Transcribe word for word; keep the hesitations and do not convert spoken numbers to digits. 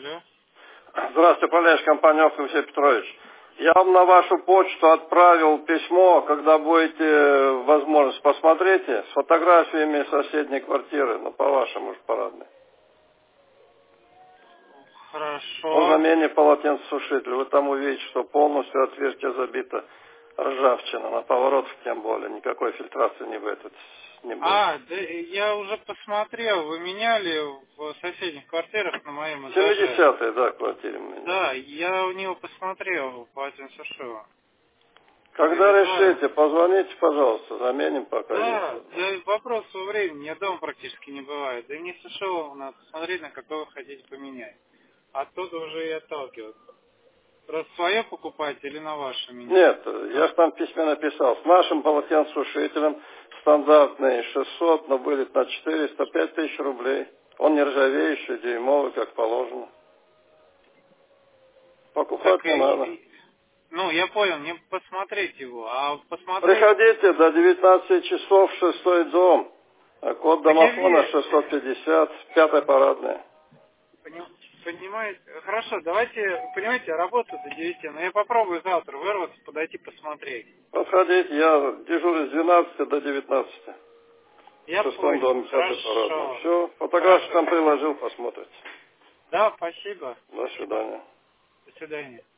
Алло. Здравствуйте, Полянич, компания «Оптом», Алексей Петрович. Я вам на вашу почту отправил письмо, когда будете возможность, посмотрите, с фотографиями соседней квартиры, ну, по вашему же парадной. Хорошо. О замене полотенцесушителя. Вы там увидите, что полностью отверстие забито ржавчина, на поворотах тем более, никакой фильтрации не будет. Не будет. А, да, я уже посмотрел, вы меняли в соседних квартирах на моем этаже. семидесятая, да, квартире у меня. Да, я у него посмотрел, полотенцесушила. Когда Визуально. решите, позвоните, пожалуйста, заменим пока Да, есть. да, вопрос во времени, я дома практически не бывает. Да и не сушил, надо посмотреть, на какой вы хотите поменять. Оттуда уже и отталкиваться. Раз свое покупать или на ваше менять? Нет, я же там в письме написал. С нашим полотенцесушителем стандартный шестьсот, но вылет на четыреста, пять тысяч рублей. Он нержавеющий, дюймовый, как положено. Покупать Так, не и, надо. и- ну, я понял, не посмотреть его, а посмотреть... Приходите до девятнадцати часов в шестой дом. А код Так я домофона вижу. шестьсот пятьдесят, пятая парадная. Поним- Понимаете, хорошо, давайте, понимаете, я работаю до девяти, но я попробую завтра вырваться, подойти посмотреть. Подходите, я дежурю с двенадцати до девятнадцати. В Я шестом доме, понял, пятая парадная. хорошо, Все, фотографию хорошо. там приложил, посмотрите. Да, спасибо. До свидания. До свидания.